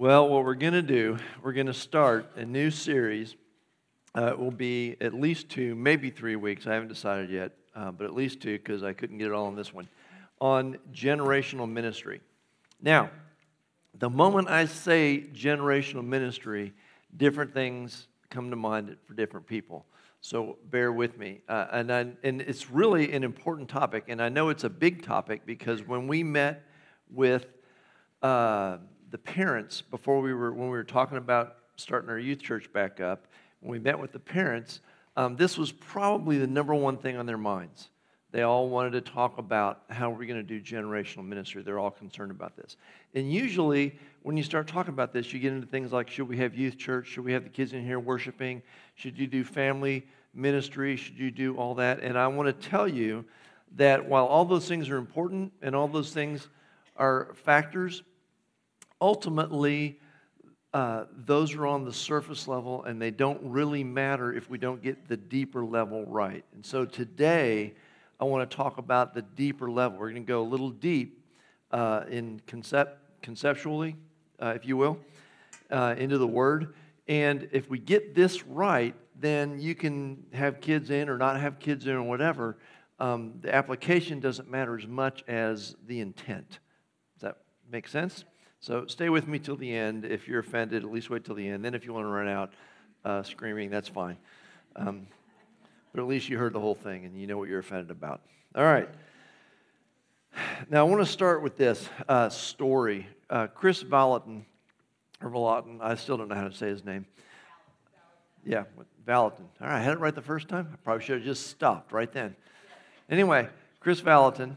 Well, what we're going to do, we're going to start a new series. It will be at least 2, maybe 3 weeks. I haven't decided yet, but at least 2 because I couldn't get it all on this one, on generational ministry. Now, the moment I say generational ministry, different things come to mind for different people. So bear with me. And it's really an important topic, and I know it's a big topic because when we met with the parents when we were talking about starting our youth church back up, when we met with the parents, this was probably the number one thing on their minds. They all wanted to talk about how we're going to do generational ministry. They're all concerned about this. And usually, when you start talking about this, you get into things like, should we have youth church? Should we have the kids in here worshiping? Should you do family ministry? Should you do all that? And I want to tell you that while all those things are important and all those things are factors, ultimately, those are on the surface level, and they don't really matter if we don't get the deeper level right. And so today, I want to talk about the deeper level. We're going to go a little deep conceptually, if you will, into the Word. And if we get this right, then you can have kids in or not have kids in or whatever. The application doesn't matter as much as the intent. Does that make sense? So stay with me till the end. If you're offended, at least wait till the end. Then if you want to run out screaming, that's fine. But at least you heard the whole thing and you know what you're offended about. All right. Now I want to start with this story. Chris Vallotton, I still don't know how to say his name. Yeah, Vallotton. All right, I had it right the first time. I probably should have just stopped right then. Anyway, Chris Vallotton,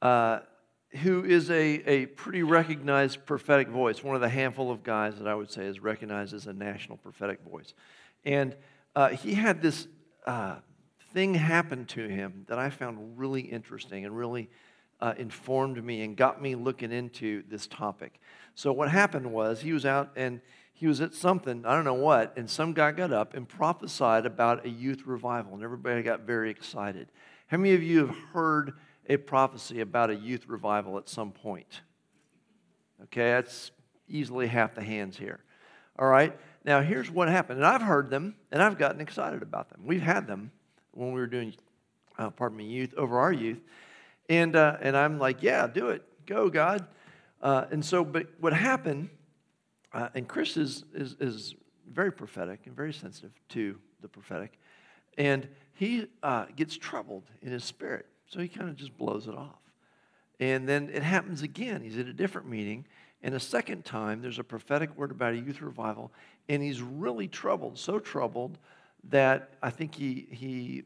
who is a pretty recognized prophetic voice, one of the handful of guys that I would say is recognized as a national prophetic voice. And he had this thing happen to him that I found really interesting and really informed me and got me looking into this topic. So what happened was he was out and he was at something, I don't know what, and some guy got up and prophesied about a youth revival, and everybody got very excited. How many of you have heard a prophecy about a youth revival at some point? Okay, that's easily half the hands here. All right, now here's what happened. And I've heard them, and I've gotten excited about them. We've had them when we were doing, youth, over our youth. And I'm like, yeah, do it. Go, God. But what happened, and Chris is very prophetic and very sensitive to the prophetic, and he gets troubled in his spirit. So he kind of just blows it off. And then it happens again. He's at a different meeting. And a second time, there's a prophetic word about a youth revival. And he's really troubled, so troubled that I think he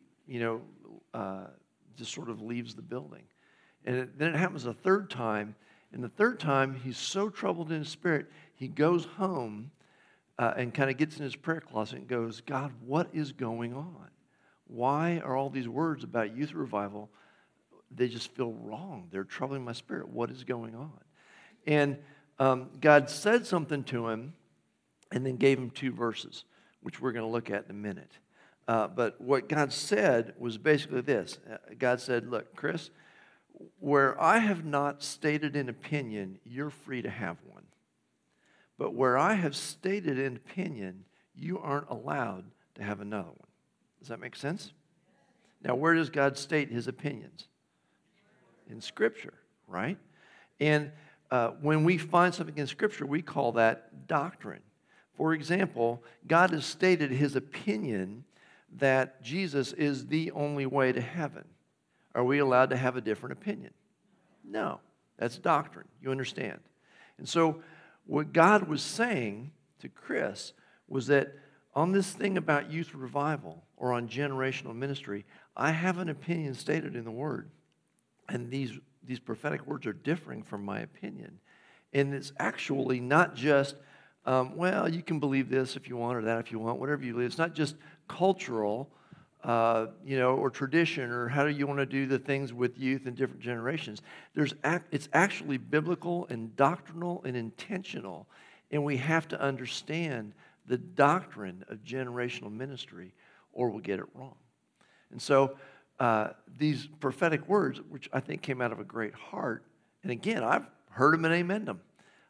just sort of leaves the building. And then it happens a third time. And the third time, he's so troubled in his spirit, he goes home and kind of gets in his prayer closet and goes, God, what is going on? Why are all these words about youth revival, they just feel wrong? They're troubling my spirit. What is going on? And God said something to him and then gave him 2 verses, which we're going to look at in a minute. But what God said was basically this. God said, look, Chris, where I have not stated an opinion, you're free to have one. But where I have stated an opinion, you aren't allowed to have another one. Does that make sense? Now, where does God state his opinions? In Scripture, right? And when we find something in Scripture, we call that doctrine. For example, God has stated his opinion that Jesus is the only way to heaven. Are we allowed to have a different opinion? No. That's doctrine. You understand? And so what God was saying to Chris was that on this thing about youth revival or on generational ministry, I have an opinion stated in the Word. And these prophetic words are differing from my opinion. And it's actually not just, you can believe this if you want or that if you want, whatever you believe. It's not just cultural, or tradition or how do you want to do the things with youth in different generations. It's actually biblical and doctrinal and intentional. And we have to understand the doctrine of generational ministry or we'll get it wrong. And so these prophetic words, which I think came out of a great heart, and again, I've heard them and amened them.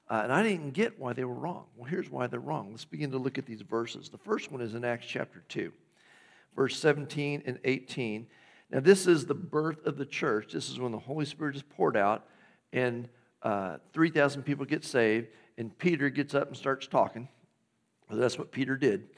And I didn't get why they were wrong. Well, here's why they're wrong. Let's begin to look at these verses. The first one is in Acts chapter 2, verse 17 and 18. Now, this is the birth of the church. This is when the Holy Spirit is poured out, and 3,000 people get saved, and Peter gets up and starts talking. Well, that's what Peter did.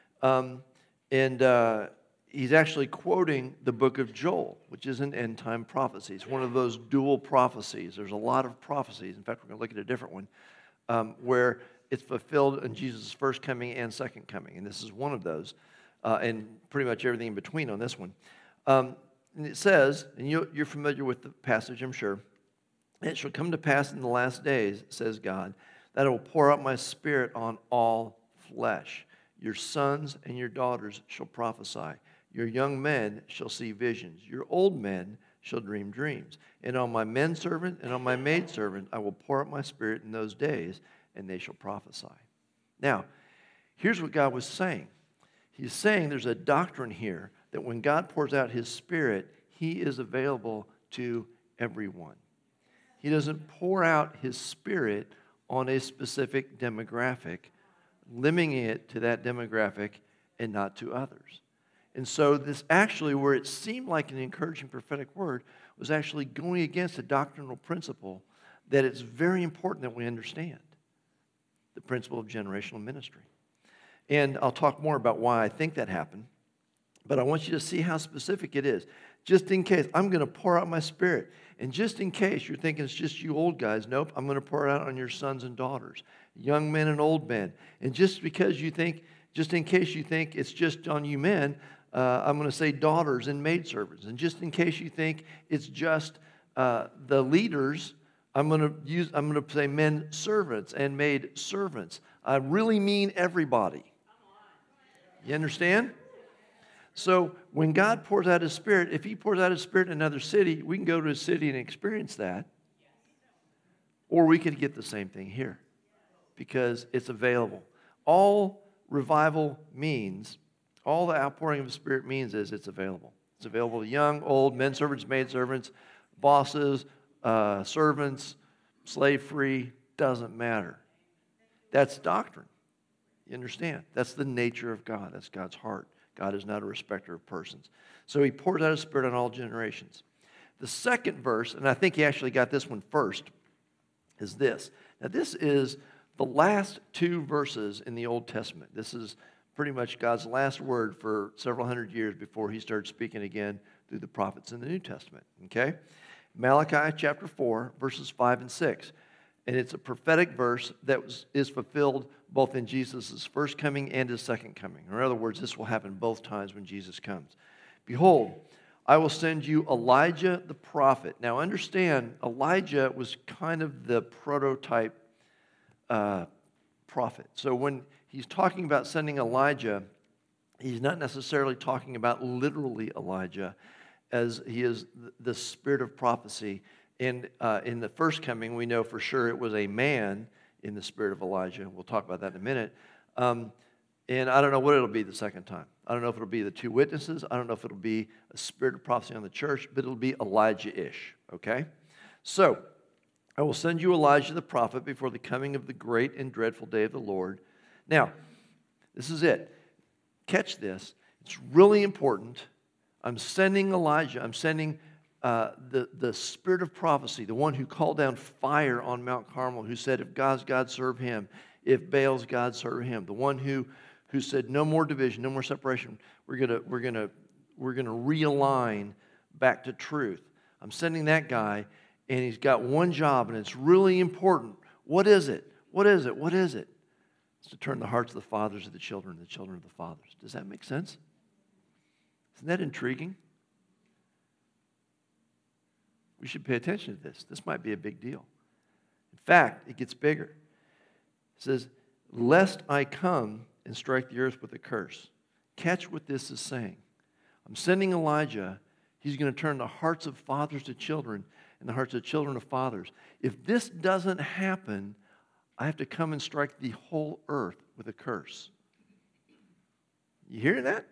He's actually quoting the book of Joel, which is an end-time prophecy. It's one of those dual prophecies. There's a lot of prophecies. In fact, we're going to look at a different one where it's fulfilled in Jesus' first coming and second coming. And this is one of those, and pretty much everything in between on this one. And it says, and you're familiar with the passage, I'm sure, "It shall come to pass in the last days, says God, that I will pour out my Spirit on all flesh. Your sons and your daughters shall prophesy. Your young men shall see visions. Your old men shall dream dreams. And on my manservant and on my maidservant I will pour out my Spirit in those days, and they shall prophesy." Now, here's what God was saying. He's saying there's a doctrine here that when God pours out His Spirit, He is available to everyone. He doesn't pour out His Spirit on a specific demographic, limiting it to that demographic and not to others. And so this actually, where it seemed like an encouraging prophetic word, was actually going against a doctrinal principle that it's very important that we understand, the principle of generational ministry. And I'll talk more about why I think that happened, but I want you to see how specific it is. Just in case, I'm going to pour out my Spirit. And just in case you're thinking it's just you old guys, nope, I'm going to pour it out on your sons and daughters, young men and old men. And just in case you think it's just on you men, I'm going to say daughters and maidservants. And just in case you think it's just the leaders, I'm going to say men servants and maid servants. I really mean everybody. You understand? So when God pours out His Spirit, if He pours out His Spirit in another city, we can go to a city and experience that. Or we could get the same thing here because it's available. All revival means, all the outpouring of the Spirit means is it's available. It's available to young, old, men servants, maid servants, bosses, servants, slave-free, doesn't matter. That's doctrine. You understand? That's the nature of God. That's God's heart. God is not a respecter of persons. So He pours out His Spirit on all generations. The second verse, and I think He actually got this one first, is this. Now this is the last two verses in the Old Testament. This is pretty much God's last word for several hundred years before He started speaking again through the prophets in the New Testament. Okay? Malachi chapter 4, verses 5 and 6. And it's a prophetic verse that is fulfilled both in Jesus' first coming and His second coming. In other words, this will happen both times when Jesus comes. "Behold, I will send you Elijah the prophet." Now understand, Elijah was kind of the prototype prophet. So when He's talking about sending Elijah, He's not necessarily talking about literally Elijah, as he is the spirit of prophecy. And in the first coming, we know for sure it was a man in the spirit of Elijah. We'll talk about that in a minute. And I don't know what it'll be the second time. I don't know if it'll be the two witnesses. I don't know if it'll be a spirit of prophecy on the church, but it'll be Elijah-ish, okay? So, "I will send you Elijah the prophet before the coming of the great and dreadful day of the Lord." Now, this is it. Catch this. It's really important. I'm sending Elijah. I'm sending the spirit of prophecy, the one who called down fire on Mount Carmel, who said, if God's God, serve Him. If Baal's God, serve him. The one who said, no more division, no more separation. We're gonna realign back to truth. I'm sending that guy, and he's got one job, and it's really important. What is it? What is it? What is it? It's to turn the hearts of the fathers to the children, and the children of the fathers. Does that make sense? Isn't that intriguing? We should pay attention to this. This might be a big deal. In fact, it gets bigger. It says, lest I come and strike the earth with a curse. Catch what this is saying. I'm sending Elijah. He's going to turn the hearts of fathers to children and the hearts of children to fathers. If this doesn't happen, I have to come and strike the whole earth with a curse. You hear that?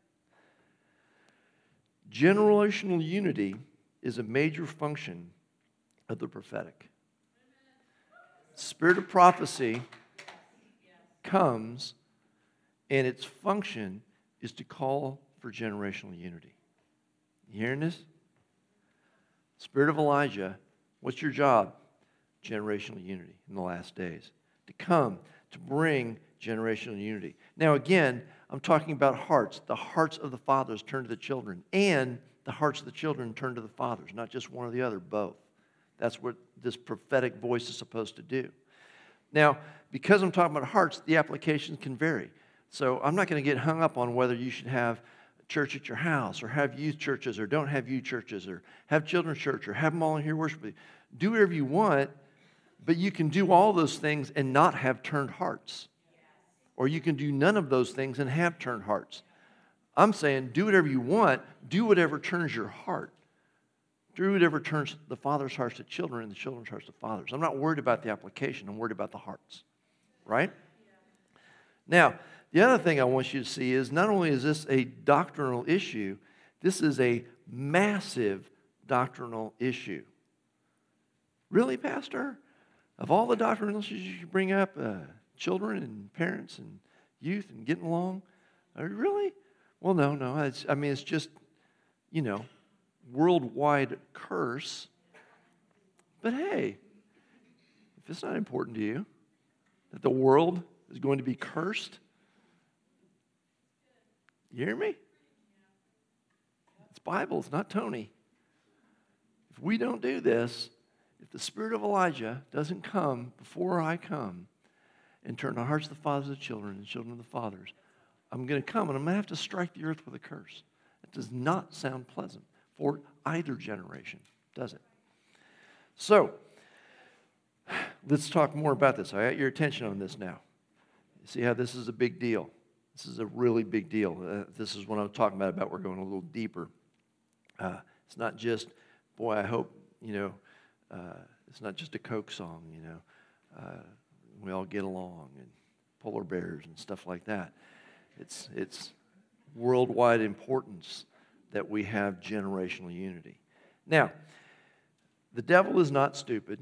Generational unity is a major function of the prophetic. Spirit of prophecy comes, and its function is to call for generational unity. You hearing this? Spirit of Elijah, what's your job? Generational unity in the last days. To come, to bring generational unity. Now again, I'm talking about hearts. The hearts of the fathers turn to the children, and the hearts of the children turn to the fathers, not just one or the other, both. That's what this prophetic voice is supposed to do. Now, because I'm talking about hearts, the applications can vary. So I'm not going to get hung up on whether you should have church at your house, or have youth churches, or don't have youth churches, or have children's church, or have them all in here worshiping. Do whatever you want, but you can do all those things and not have turned hearts. Or you can do none of those things and have turned hearts. I'm saying do whatever you want, do whatever turns your heart. Do whatever turns the father's hearts to children and the children's hearts to fathers. I'm not worried about the application, I'm worried about the hearts. Right? Now, the other thing I want you to see is not only is this a doctrinal issue, this is a massive doctrinal issue. Really, Pastor? Of all the doctrinal issues you bring up, children and parents and youth and getting along, really? Well, no. It's just, worldwide curse. But hey, if it's not important to you that the world is going to be cursed, you hear me? It's Bible, it's not Tony. If we don't do this, if the spirit of Elijah doesn't come before I come and turn the hearts of the fathers to the children and the children of the fathers, I'm going to come and I'm going to have to strike the earth with a curse. It does not sound pleasant for either generation, does it? So, let's talk more about this. I got your attention on this now. You see how this is a big deal? This is a really big deal. This is what I'm talking about we're going a little deeper. It's not just, boy, I hope, it's not just a Coke song, we all get along, and polar bears and stuff like that. It's worldwide importance that we have generational unity. Now, the devil is not stupid.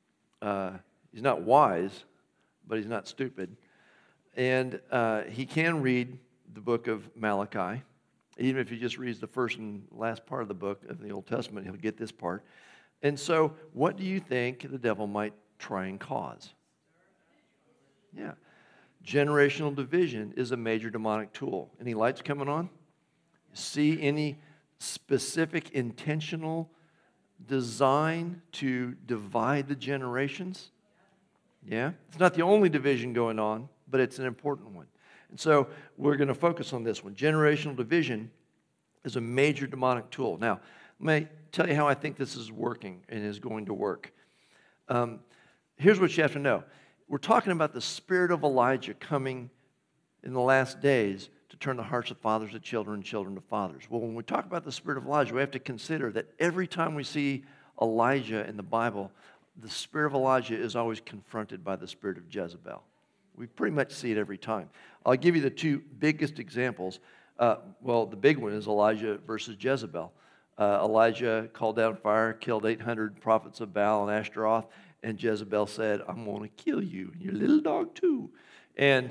He's not wise, but he's not stupid. And he can read the book of Malachi. Even if he just reads the first and last part of the book of the Old Testament, he'll get this part. And so, what do you think the devil might try and cause? Yeah. Generational division is a major demonic tool. Any lights coming on? See any specific intentional design to divide the generations? Yeah. It's not the only division going on, but it's an important one. And so we're going to focus on this one. Generational division is a major demonic tool. Now, let me tell you how I think this is working and is going to work. Here's what you have to know. We're talking about the spirit of Elijah coming in the last days to turn the hearts of fathers to children and children to fathers. Well, when we talk about the spirit of Elijah, we have to consider that every time we see Elijah in the Bible, the spirit of Elijah is always confronted by the spirit of Jezebel. We pretty much see it every time. I'll give you the two biggest examples. The big one is Elijah versus Jezebel. Elijah called down fire, killed 800 prophets of Baal and Ashtaroth, and Jezebel said, I'm going to kill you, and your little dog too. And,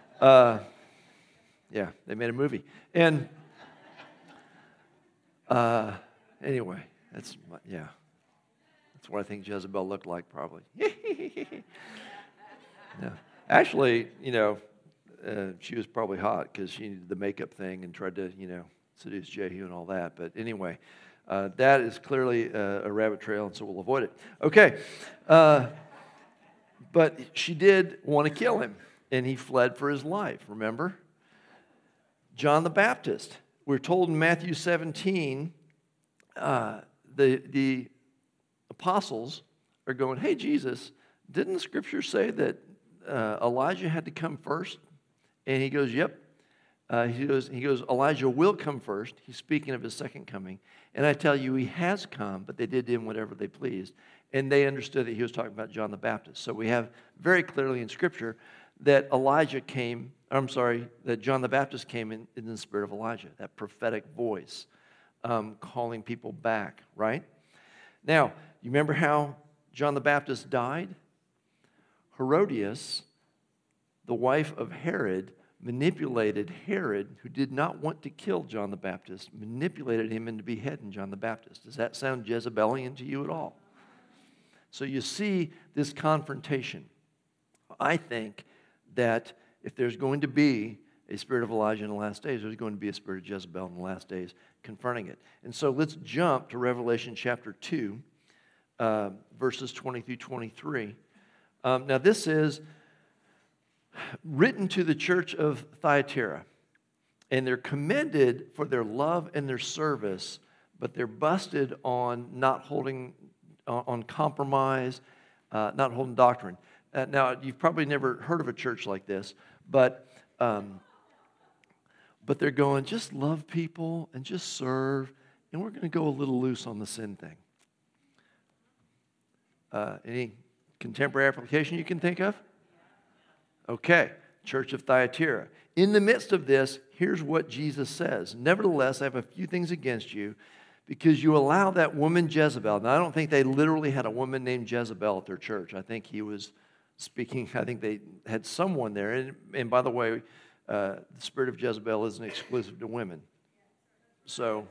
they made a movie. And, anyway, that's what I think Jezebel looked like, probably. Yeah. Actually, she was probably hot because she did the makeup thing and tried to, seduce Jehu and all that. But anyway, that is clearly a rabbit trail, and so we'll avoid it. Okay. But she did want to kill him, and he fled for his life, remember? John the Baptist. We're told in Matthew 17, the apostles are going, hey, Jesus, didn't the scripture say that Elijah had to come first? And he goes, yep. He goes, Elijah will come first. He's speaking of his second coming. And I tell you, he has come, but they did to him whatever they pleased. And they understood that he was talking about John the Baptist. So we have very clearly in Scripture that that John the Baptist came in the spirit of Elijah, that prophetic voice, calling people back, right? Now, you remember how John the Baptist died? Herodias, the wife of Herod, manipulated Herod, who did not want to kill John the Baptist, manipulated him into beheading John the Baptist. Does that sound Jezebelian to you at all? So you see this confrontation. I think that if there's going to be a spirit of Elijah in the last days, there's going to be a spirit of Jezebel in the last days confronting it. And so let's jump to Revelation chapter 2, verses 20 through 23. Now this is written to the church of Thyatira, and they're commended for their love and their service, but they're busted on not holding on compromise, not holding doctrine. Now, you've probably never heard of a church like this, but they're going, just love people and just serve, and we're going to go a little loose on the sin thing. Any contemporary application you can think of? Okay, Church of Thyatira. In the midst of this, here's what Jesus says. Nevertheless, I have a few things against you, because you allow that woman Jezebel. Now, I don't think they literally had a woman named Jezebel at their church. I think he was speaking, I think they had someone there. And by the way, the spirit of Jezebel isn't exclusive to women. So,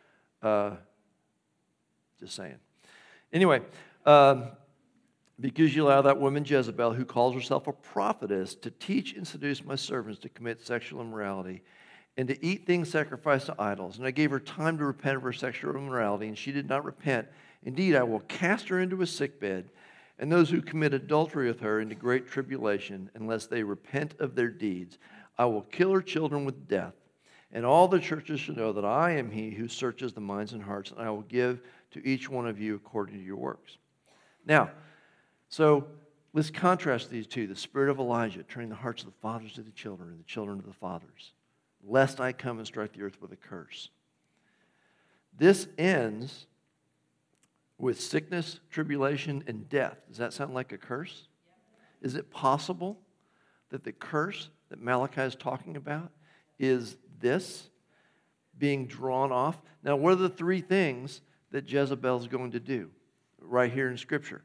just saying. Anyway, because you allow that woman Jezebel, who calls herself a prophetess, to teach and seduce my servants to commit sexual immorality and to eat things sacrificed to idols. And I gave her time to repent of her sexual immorality, and she did not repent. Indeed, I will cast her into a sickbed, and those who commit adultery with her into great tribulation, unless they repent of their deeds. I will kill her children with death. And all the churches shall know that I am he who searches the minds and hearts, and I will give to each one of you according to your works. Now, so let's contrast these two. The spirit of Elijah, turning the hearts of the fathers to the children, and the children to the fathers, lest I come and strike the earth with a curse. This ends with sickness, tribulation, and death. Does that sound like a curse? Is it possible that the curse that Malachi is talking about is this being drawn off? Now, what are the three things that Jezebel is going to do right here in Scripture?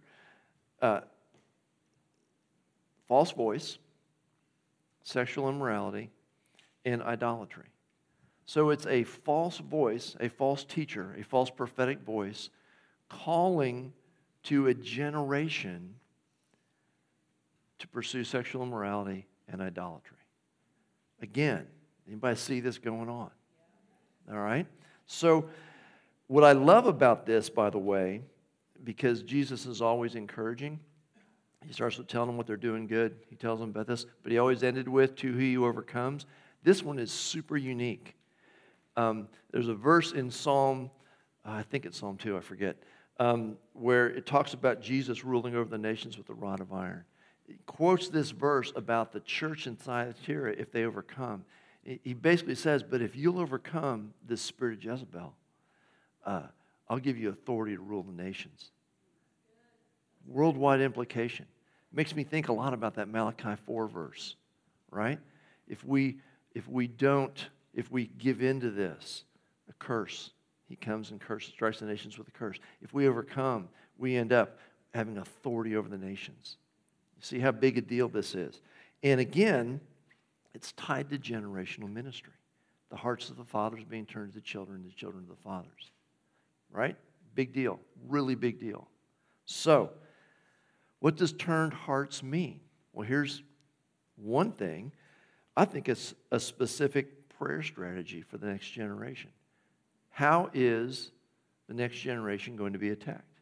False voice, sexual immorality, and idolatry. So it's a false voice, a false teacher, a false prophetic voice calling to a generation to pursue sexual immorality and idolatry. Again, anybody see this going on? All right? So what I love about this, by the way, because Jesus is always encouraging, he starts with telling them what they're doing good. He tells them about this, but he always ended with, to he who overcomes. This one is super unique. There's a verse in Psalm, I think it's Psalm 2, I forget, where it talks about Jesus ruling over the nations with a rod of iron. It quotes this verse about the church in Thyatira if they overcome. He basically says, but if you'll overcome this spirit of Jezebel, I'll give you authority to rule the nations. Worldwide implication. Makes me think a lot about that Malachi 4 verse, right? If we give in to this, a curse, he comes and curses, strikes the nations with a curse. If we overcome, we end up having authority over the nations. You see how big a deal this is. And again, it's tied to generational ministry. The hearts of the fathers being turned to the children to the fathers. Right? Big deal. Really big deal. So, what does turned hearts mean? Well, here's one thing. I think it's a specific prayer strategy for the next generation. How is the next generation going to be attacked?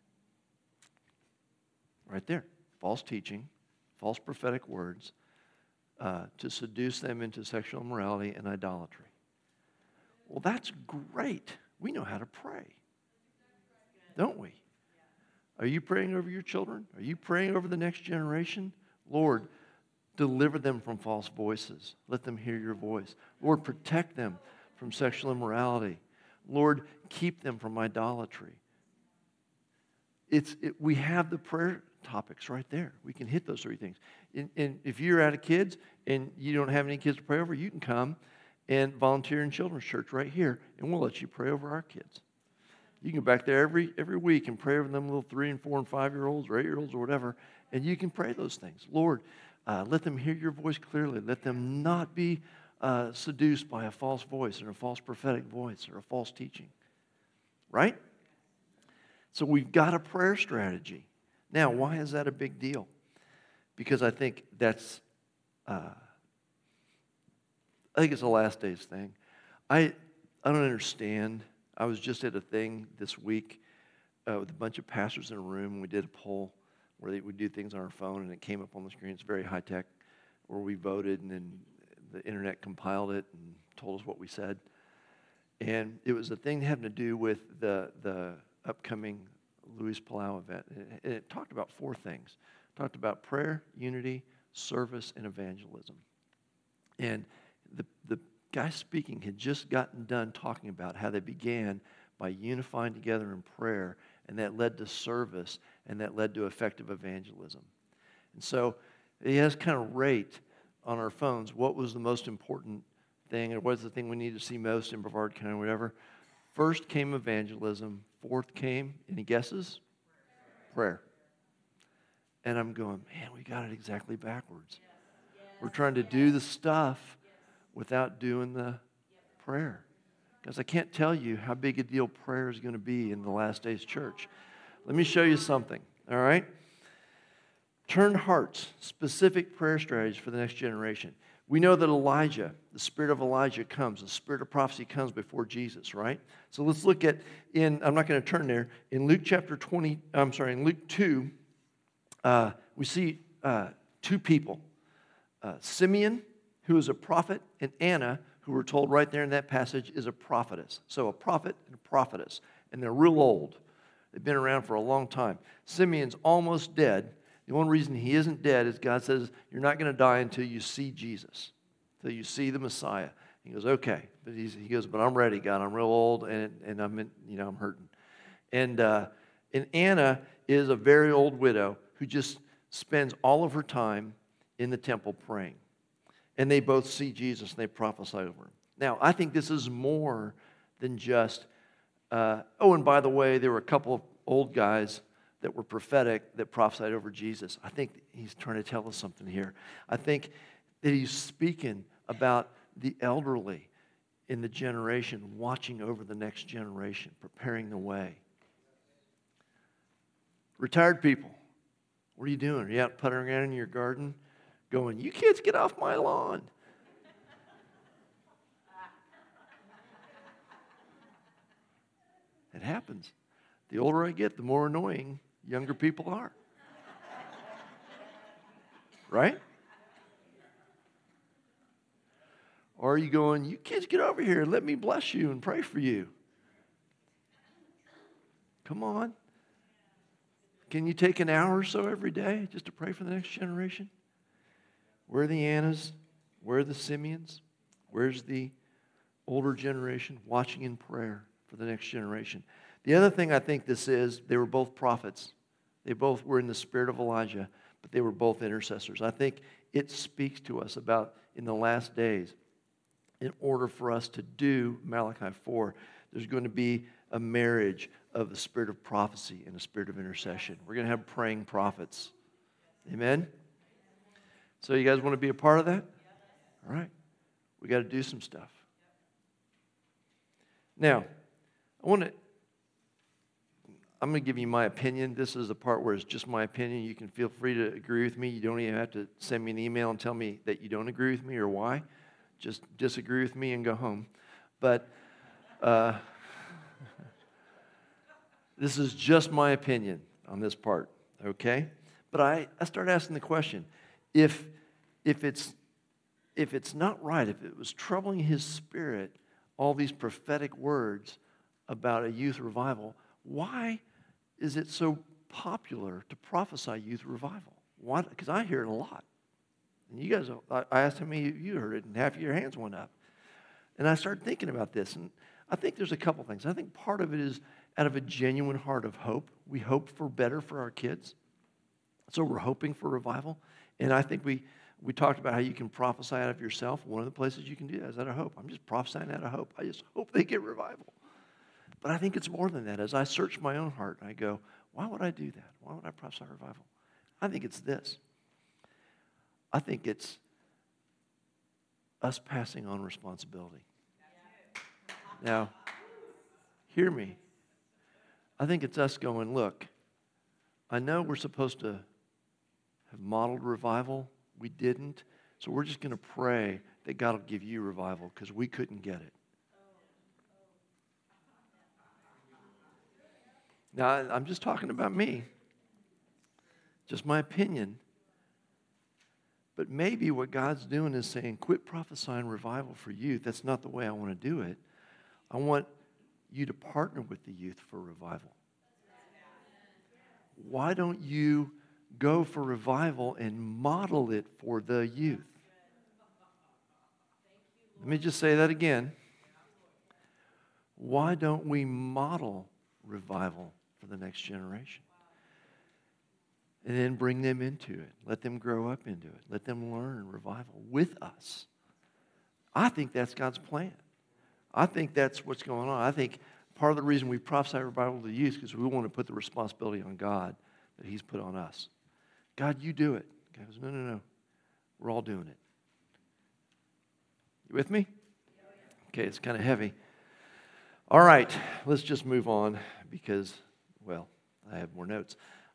Right there. False teaching, false prophetic words, to seduce them into sexual immorality and idolatry. Well, that's great. We know how to pray, don't we? Are you praying over your children? Are you praying over the next generation? Lord, deliver them from false voices. Let them hear your voice. Lord, protect them from sexual immorality. Lord, keep them from idolatry. We have the prayer topics right there. We can hit those three things. And if you're out of kids and you don't have any kids to pray over, you can come and volunteer in children's church right here, and we'll let you pray over our kids. You can go back there every week and pray over them little 3 and 4 and 5-year-olds or 8-year-olds or whatever, And you can pray those things. Lord, let them hear your voice clearly. Let them not be seduced by a false voice or a false prophetic voice or a false teaching. Right? So we've got a prayer strategy. Now, why is that a big deal? Because I think it's a last days thing. I don't understand. I was just at a thing this week with a bunch of pastors in a room. We did a poll where we do things on our phone, and it came up on the screen. It's very high tech, where we voted, and then the internet compiled it and told us what we said. And it was a thing having to do with the upcoming Luis Palau event. And it talked about 4 things. It talked about prayer, unity, service, and evangelism. And the guy speaking had just gotten done talking about how they began by unifying together in prayer, and that led to service, and that led to effective evangelism. And so he has kind of rate on our phones what was the most important thing, or what's the thing we need to see most in Brevard County, whatever. First came evangelism. 4th came, any guesses? Prayer. And I'm going, man, we got it exactly backwards. We're trying to do the stuff without doing the prayer. Because I can't tell you how big a deal prayer is going to be in the last days church. Let me show you something, all right? Turned hearts, specific prayer strategies for the next generation. We know that Elijah, the spirit of Elijah comes, the spirit of prophecy comes before Jesus, right? So let's look at, I'm not going to turn there, in Luke in Luke 2, we see 2 people, Simeon, who is a prophet, and Anna, who we're told right there in that passage is a prophetess. So a prophet and a prophetess, and they're real old. They've been around for a long time. Simeon's almost dead. The only reason he isn't dead is God says, you're not going to die until you see Jesus, until you see the Messiah. He goes, okay. But he goes, but I'm ready, God. I'm real old, and I'm hurting. And Anna is a very old widow who just spends all of her time in the temple praying. And they both see Jesus, and they prophesy over him. Now, I think this is more than just, and by the way, there were a couple of old guys that were prophetic that prophesied over Jesus. I think he's trying to tell us something here. I think that he's speaking about the elderly in the generation, watching over the next generation, preparing the way. Retired people, what are you doing? Are you out puttering around in your garden going, you kids get off my lawn? It happens. The older I get, the more annoying younger people are. Right? Or are you going, you kids get over here, let me bless you and pray for you? Come on. Can you take an hour or so every day just to pray for the next generation? Where are the Annas? Where are the Simeons? Where's the older generation watching in prayer for the next generation? The other thing I think this is, they were both prophets. They both were in the spirit of Elijah, but they were both intercessors. I think it speaks to us about in the last days, in order for us to do Malachi 4, there's going to be a marriage of the spirit of prophecy and the spirit of intercession. We're going to have praying prophets. Amen? So you guys want to be a part of that? All right. We got to do some stuff. Now, I'm going to give you my opinion. This is the part where it's just my opinion. You can feel free to agree with me. You don't even have to send me an email and tell me that you don't agree with me or why. Just disagree with me and go home. But this is just my opinion on this part, okay? But I started asking the question, if it's not right, if it was troubling his spirit, all these prophetic words about a youth revival, why is it so popular to prophesy youth revival? Why? Because I hear it a lot. And you guys, I asked how many of you heard it, and half of your hands went up. And I started thinking about this, and I think there's a couple things. I think part of it is out of a genuine heart of hope. We hope for better for our kids. So we're hoping for revival. And I think we talked about how you can prophesy out of yourself. One of the places you can do that is out of hope. I'm just prophesying out of hope. I just hope they get revival. But I think it's more than that. As I search my own heart, I go, why would I do that? Why would I prophesy revival? I think it's this. I think it's us passing on responsibility. Now, hear me. I think it's us going, look, I know we're supposed to have modeled revival. We didn't. So we're just going to pray that God will give you revival because we couldn't get it. Now, I'm just talking about me. Just my opinion. But maybe what God's doing is saying, quit prophesying revival for youth. That's not the way I want to do it. I want you to partner with the youth for revival. Why don't you go for revival and model it for the youth? Let me just say that again. Why don't we model revival for the next generation? And then bring them into it. Let them grow up into it. Let them learn revival with us. I think that's God's plan. I think that's what's going on. I think part of the reason we prophesy revival to the youth is because we want to put the responsibility on God that He's put on us. God, you do it. God goes, no. We're all doing it. You with me? Okay, it's kind of heavy. All right, let's just move on because, well, I have more notes.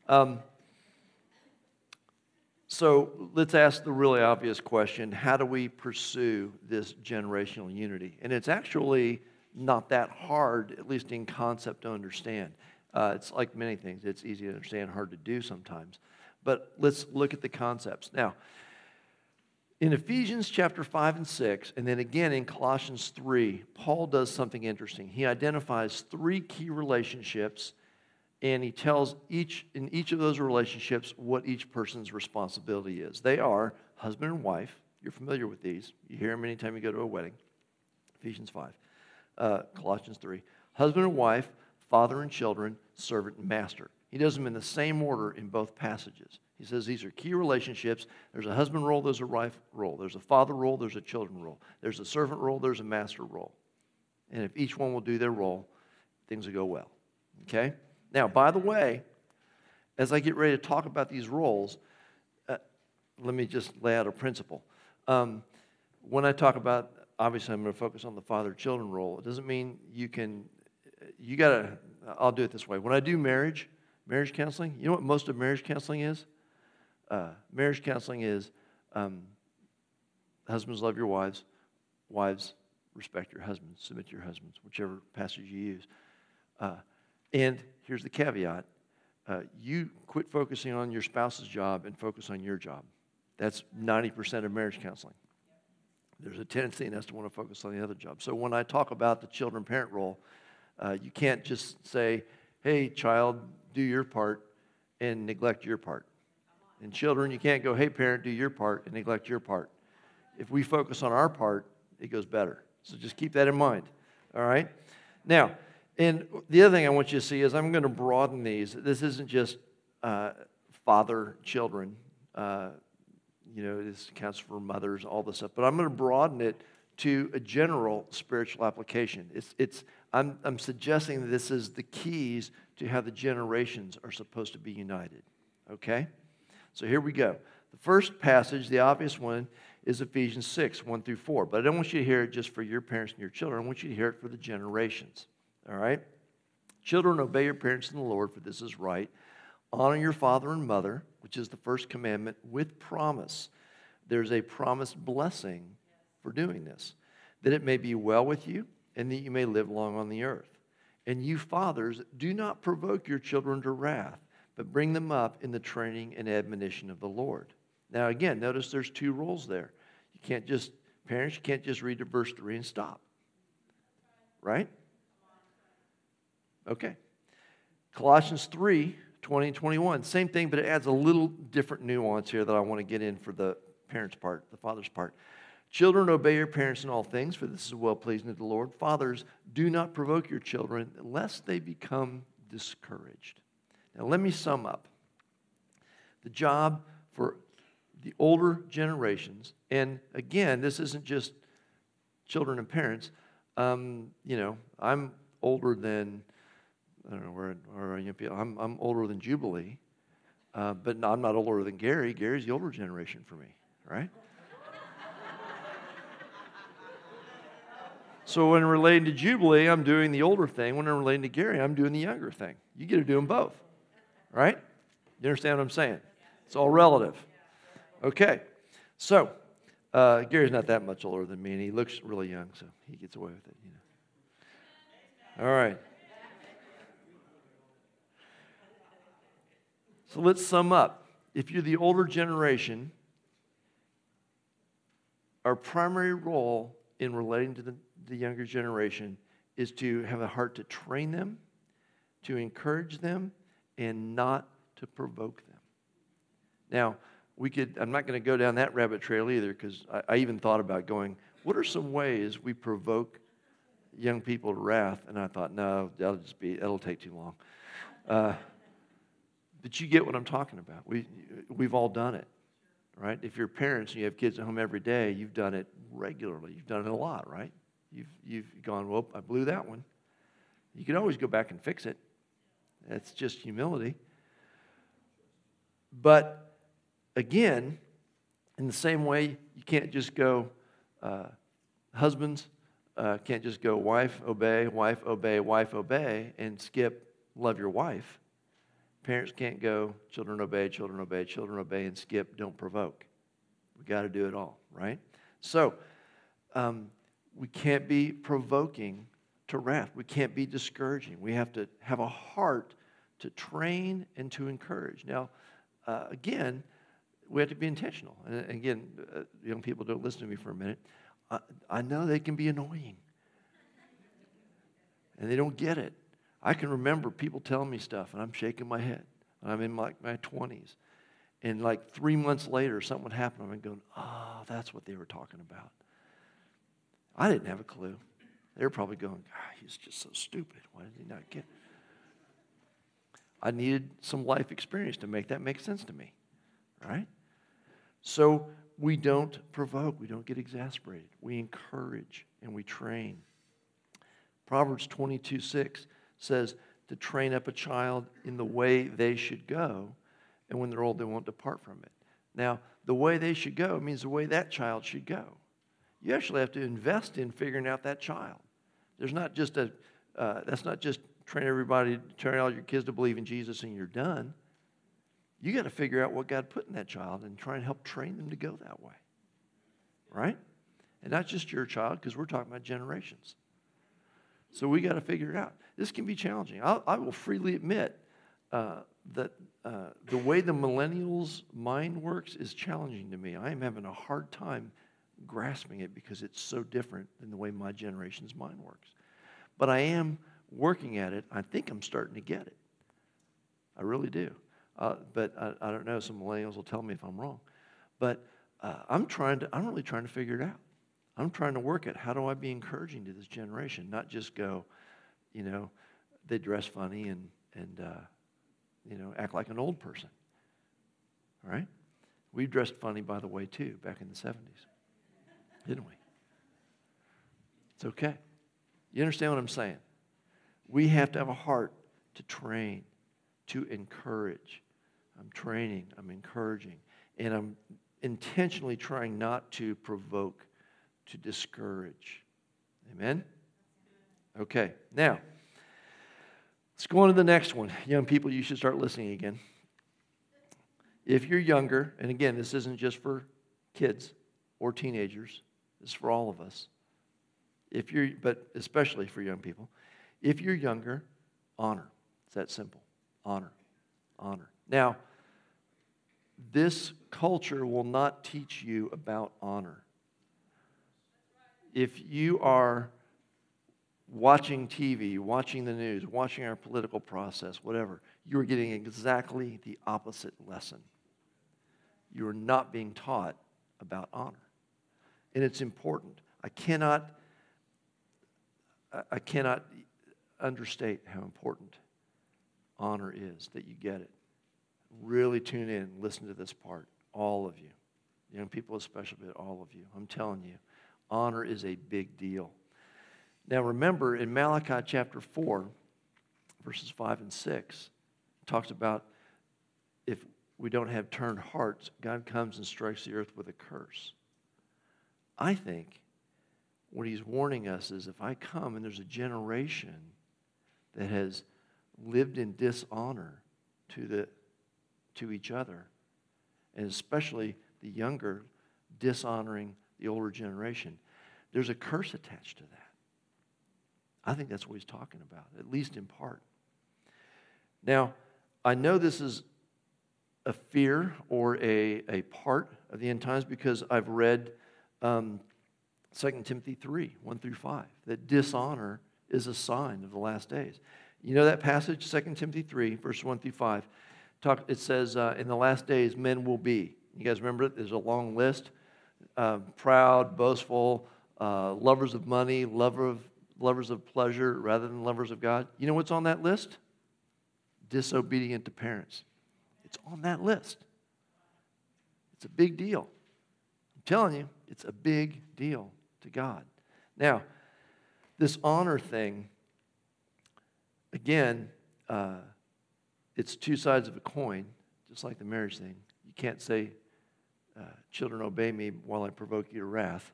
So let's ask the really obvious question, how do we pursue this generational unity? And it's actually not that hard, at least in concept, to understand. It's like many things. It's easy to understand, hard to do sometimes. But let's look at the concepts. Now, in Ephesians chapter 5 and 6, and then again in Colossians 3, Paul does something interesting. He identifies 3 key relationships, and he tells in each of those relationships what each person's responsibility is. They are husband and wife. You're familiar with these. You hear them anytime you go to a wedding. Ephesians 5. Colossians 3. Husband and wife, father and children, servant and master. He does them in the same order in both passages. He says these are key relationships. There's a husband role, there's a wife role. There's a father role, there's a children role. There's a servant role, there's a master role. And if each one will do their role, things will go well. Okay? Now, by the way, as I get ready to talk about these roles, let me just lay out a principle. When I talk about, obviously I'm going to focus on the father-children role. It doesn't mean I'll do it this way. When I do marriage counseling, you know what most of marriage counseling is? Marriage counseling is husbands love your wives, wives respect your husbands, submit to your husbands, whichever passage you use. And here's the caveat. You quit focusing on your spouse's job and focus on your job. That's 90% of marriage counseling. There's a tendency in us to want to focus on the other job. So when I talk about the children-parent role, you can't just say, hey, child, do your part and neglect your part. And children, you can't go, hey, parent, do your part and neglect your part. If we focus on our part, it goes better. So just keep that in mind, all right? Now, and the other thing I want you to see is I'm going to broaden these. This isn't just father-children. This counts for mothers, all this stuff. But I'm going to broaden it to a general spiritual application. I'm suggesting that this is the keys to how the generations are supposed to be united. Okay? So here we go. The first passage, the obvious one, is Ephesians 6, 1 through 4. But I don't want you to hear it just for your parents and your children. I want you to hear it for the generations. All right? Children, obey your parents in the Lord, for this is right. Honor your father and mother, which is the first commandment, with promise. There's a promised blessing for doing this, that it may be well with you and that you may live long on the earth. And you fathers, do not provoke your children to wrath, but bring them up in the training and admonition of the Lord. Now again, notice there's 2 roles there. Parents, you can't just read to verse 3 and stop. Right? Okay. Colossians 3, 20 and 21. Same thing, but it adds a little different nuance here that I want to get in for the parents' part, the father's part. Children, obey your parents in all things, for this is well-pleasing to the Lord. Fathers, do not provoke your children, lest they become discouraged. Now, let me sum up. The job for the older generations, and again, this isn't just children and parents. I'm older than, I don't know, I'm older than Jubilee. But no, I'm not older than Gary. Gary's the older generation for me, right? So when relating to Jubilee, I'm doing the older thing. When I'm relating to Gary, I'm doing the younger thing. You get to do them both, right? You understand what I'm saying? It's all relative. Okay, so Gary's not that much older than me, and he looks really young, so he gets away with it. All right. So let's sum up. If you're the older generation, our primary role in relating to the younger generation is to have a heart to train them, to encourage them, and not to provoke them. Now, I'm not going to go down that rabbit trail either, because I even thought about going, what are some ways we provoke young people to wrath? And I thought, no, that'll take too long. But you get what I'm talking about. We've all done it, right? If you're parents and you have kids at home every day, you've done it regularly. You've done it a lot, right? You've gone, well, I blew that one. You can always go back and fix it. That's just humility. But again, in the same way, you can't just go, husbands can't just go wife, obey, wife, obey, wife, obey, and skip love your wife. Parents can't go children obey, children obey, children obey, and skip don't provoke. We got to do it all, right? So, we can't be provoking to wrath. We can't be discouraging. We have to have a heart to train and to encourage. Now, again, we have to be intentional. And again, young people, don't listen to me for a minute. I know they can be annoying. And they don't get it. I can remember people telling me stuff, and I'm shaking my head. I'm in my 20s. And like 3 months later, something would happen. I'm going, oh, that's what they were talking about. I didn't have a clue. They were probably going, he's just so stupid. Why did he not get it? I needed some life experience to make that make sense to me, right? So we don't provoke. We don't get exasperated. We encourage and we train. Proverbs 22:6 says to train up a child in the way they should go, and when they're old, they won't depart from it. Now, the way they should go means the way that child should go. You actually have to invest in figuring out that child. There's not just that's not just train all your kids to believe in Jesus and you're done. You got to figure out what God put in that child and try and help train them to go that way, right? And not just your child, because we're talking about generations. So we got to figure it out. This can be challenging. I will freely admit that the way the millennials' mind works is challenging to me. I am having a hard time grasping it because it's so different than the way my generation's mind works. But I am working at it. I think I'm starting to get it. I really do. But I don't know. Some millennials will tell me if I'm wrong. But I'm really trying to figure it out. I'm trying to work at how do I be encouraging to this generation, not just go, they dress funny and act like an old person. All right? We dressed funny, by the way, too, back in the 70s. Didn't we? It's okay. You understand what I'm saying? We have to have a heart to train, to encourage. I'm training, I'm encouraging, and I'm intentionally trying not to provoke, to discourage. Amen? Okay, now, let's go on to the next one. Young people, you should start listening again. If you're younger, and again, this isn't just for kids or teenagers, this is for all of us. But especially for young people. If you're younger, honor. It's that simple. Honor. Honor. Now, this culture will not teach you about honor. If you are watching TV, watching the news, watching our political process, whatever, you are getting exactly the opposite lesson. You are not being taught about honor. And it's important. I cannot understate how important honor is, that you get it. Really tune in, listen to this part, all of you. Young people especially, but all of you. I'm telling you, honor is a big deal. Now remember, in Malachi chapter 4, verses 5 and 6, it talks about if we don't have turned hearts, God comes and strikes the earth with a curse. I think what he's warning us is if I come and there's a generation that has lived in dishonor to each other, and especially the younger dishonoring the older generation, there's a curse attached to that. I think that's what he's talking about, at least in part. Now, I know this is a fear or a part of the end times because I've read 2 Timothy 3, 1 through 5, that dishonor is a sign of the last days. You know that passage, 2 Timothy 3, verse 1 through 5? It says, in the last days, men will be. You guys remember it? There's a long list. Proud, boastful, lovers of money, lovers of pleasure rather than lovers of God. You know what's on that list? Disobedient to parents. It's on that list. It's a big deal. I'm telling you, it's a big deal to God. Now, this honor thing, again, it's two sides of a coin, just like the marriage thing. You can't say, children, obey me while I provoke you to wrath.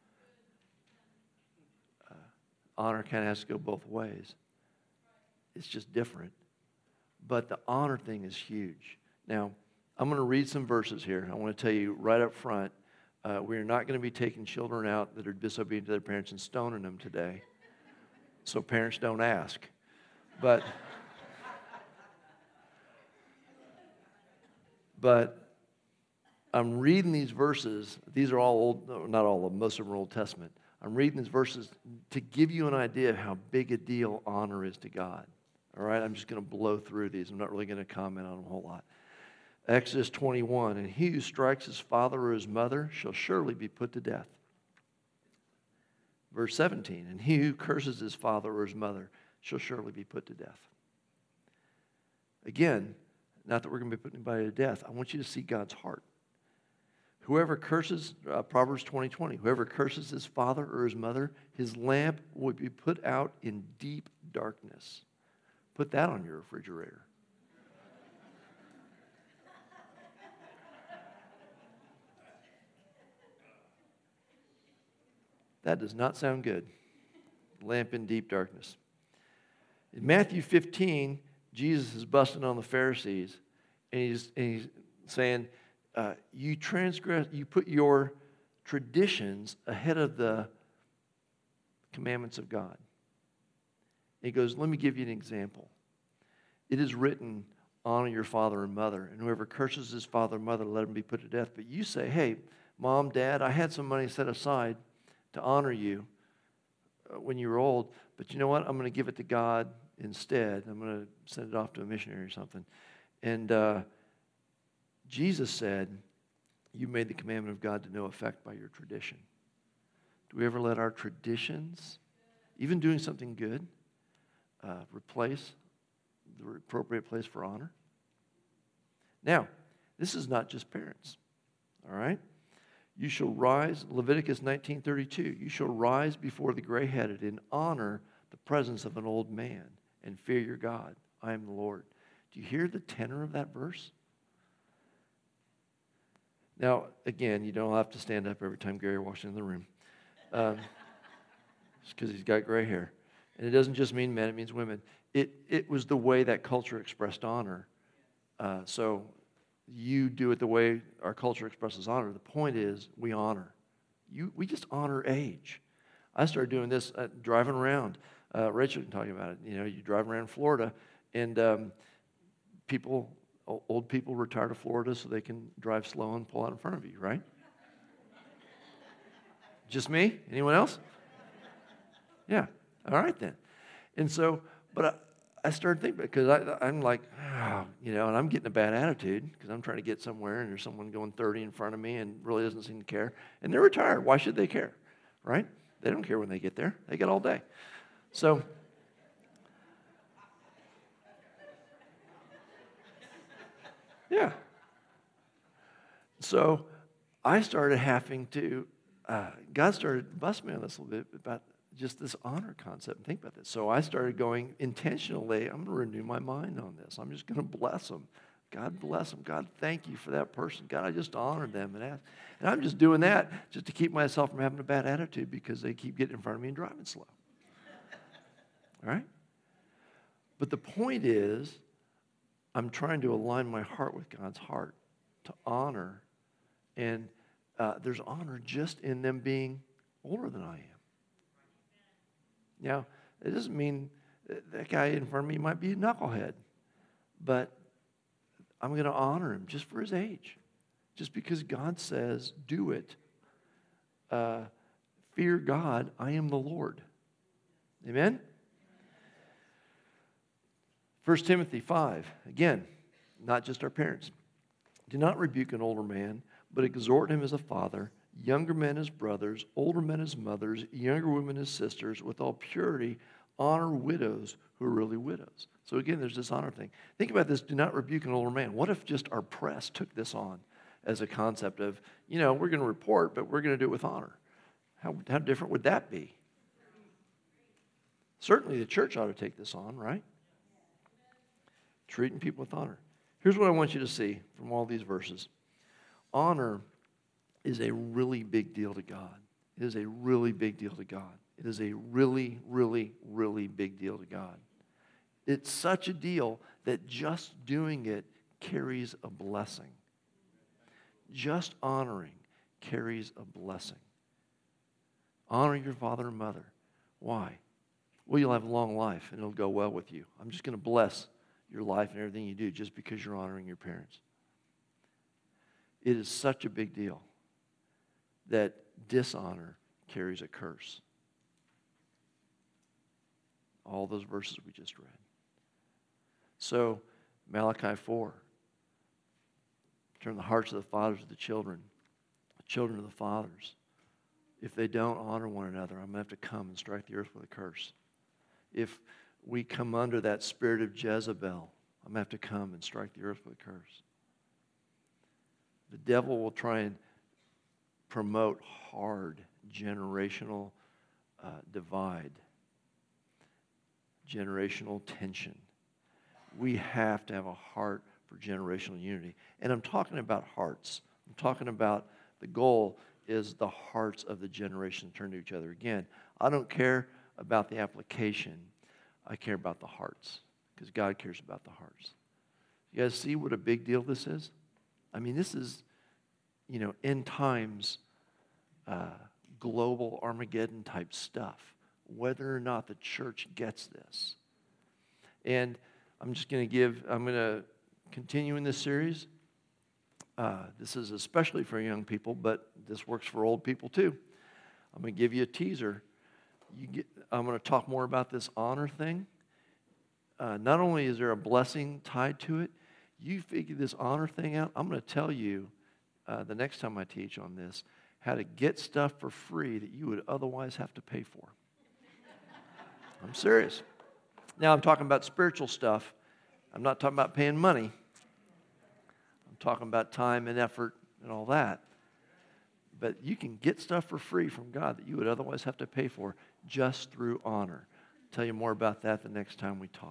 Honor kind of has to go both ways. It's just different. But the honor thing is huge. Now, I'm going to read some verses here. I want to tell you right up front, we're not going to be taking children out that are disobedient to their parents and stoning them today. So parents don't ask. But I'm reading these verses. These are all old, not all of them, most of them are Old Testament. I'm reading these verses to give you an idea of how big a deal honor is to God. All right, I'm just going to blow through these. I'm not really going to comment on them a whole lot. Exodus 21, and he who strikes his father or his mother shall surely be put to death. Verse 17, and he who curses his father or his mother shall surely be put to death. Again, not that we're going to be putting anybody to death. I want you to see God's heart. Whoever curses, Proverbs 20:20, whoever curses his father or his mother, his lamp will be put out in deep darkness. Put that on your refrigerator. That does not sound good. Lamp in deep darkness. In Matthew 15, Jesus is busting on the Pharisees, and he's saying, you transgress, you put your traditions ahead of the commandments of God. He goes, let me give you an example. It is written, honor your father and mother, and whoever curses his father and mother, let him be put to death. But you say, hey, mom, dad, I had some money set aside to honor you when you were old, but you know what? I'm going to give it to God instead. I'm going to send it off to a missionary or something. And Jesus said, you made the commandment of God to no effect by your tradition. Do we ever let our traditions, even doing something good, replace the appropriate place for honor? Now, this is not just parents, all right? You shall rise, Leviticus 19:32, you shall rise before the gray-headed and honor the presence of an old man and fear your God. I am the Lord. Do you hear the tenor of that verse? Now, again, you don't have to stand up every time Gary walks into the room. It's because he's got gray hair. And it doesn't just mean men, it means women. It was the way that culture expressed honor. So you do it the way our culture expresses honor. The point is, we honor. We just honor age. I started doing this driving around. Rachel can talk about it. You know, you drive around Florida, and old people retire to Florida so they can drive slow and pull out in front of you, right? Just me? Anyone else? Yeah. All right then. And so, but I started thinking, because I'm like, and I'm getting a bad attitude because I'm trying to get somewhere and there's someone going 30 in front of me and really doesn't seem to care. And they're retired. Why should they care, right? They don't care when they get there. They get all day. So, yeah. So I started having to, God started busting me on this a little bit about just this honor concept and think about this. So I started going intentionally, I'm going to renew my mind on this. I'm just going to bless them God bless them. God, thank you for that person. God, I just honored them and asked. And I'm just doing that just to keep myself from having a bad attitude because they keep getting in front of me and driving slow. All right? But the point is, I'm trying to align my heart with God's heart to honor. And there's honor just in them being older than I am. Now, it doesn't mean that guy in front of me might be a knucklehead, but I'm going to honor him just for his age. Just because God says, do it. Fear God, I am the Lord. Amen? 1 Timothy 5, again, not just our parents. Do not rebuke an older man, but exhort him as a father, younger men as brothers, older men as mothers, younger women as sisters, with all purity, honor widows who are really widows. So again, there's this honor thing. Think about this, do not rebuke an older man. What if just our press took this on as a concept of, we're going to report, but we're going to do it with honor? How different would that be? Certainly the church ought to take this on, right? Treating people with honor. Here's what I want you to see from all these verses. Honor is a really big deal to God. It is a really big deal to God. It is a really, really, really big deal to God. It's such a deal that just doing it carries a blessing. Just honoring carries a blessing. Honor your father and mother. Why? Well, you'll have a long life and it'll go well with you. I'm just going to bless your life and everything you do just because you're honoring your parents. It is such a big deal that dishonor carries a curse. All those verses we just read. So, Malachi 4. Turn the hearts of the fathers to the children to the fathers. If they don't honor one another, I'm going to have to come and strike the earth with a curse. If we come under that spirit of Jezebel, I'm going to have to come and strike the earth with a curse. The devil will try and promote hard generational divide, generational tension. We have to have a heart for generational unity. And I'm talking about hearts. I'm talking about the goal is the hearts of the generation turn to each other. Again, I don't care about the application. I care about the hearts because God cares about the hearts. You guys see what a big deal this is? I mean, this is, end times global Armageddon type stuff, whether or not the church gets this. And I'm going to continue in this series. This is especially for young people, but this works for old people too. I'm going to give you a teaser. I'm going to talk more about this honor thing. Not only is there a blessing tied to it, you figure this honor thing out. I'm going to tell you the next time I teach on this how to get stuff for free that you would otherwise have to pay for. I'm serious. Now I'm talking about spiritual stuff. I'm not talking about paying money. I'm talking about time and effort and all that. But you can get stuff for free from God that you would otherwise have to pay for just through honor. I'll tell you more about that the next time we talk.